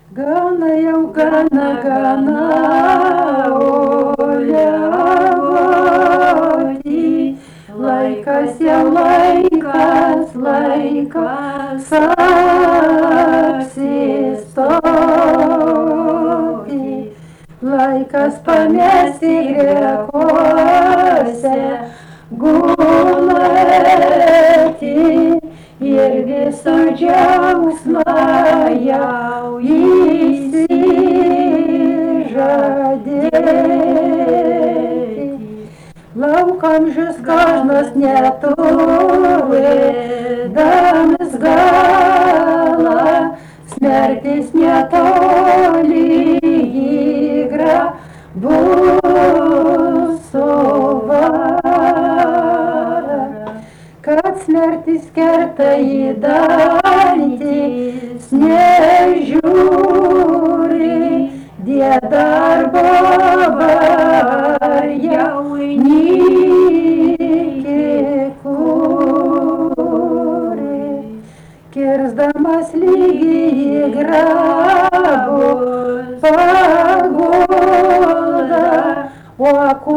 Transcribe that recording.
Gana jau gana, oliavoti, laikas jau laikas apsistoti, laikas pamesti grekuose gulėti ir viso džiaugsmą jau išsižadėti. Laukamžius kažnas neturi, dams galą, smertis netoli įgra bus suvara, kad smertis kerta į dantis nežiūri, die darbo var jau nikikūri, kirsdamas lygiai grabų pagulda, o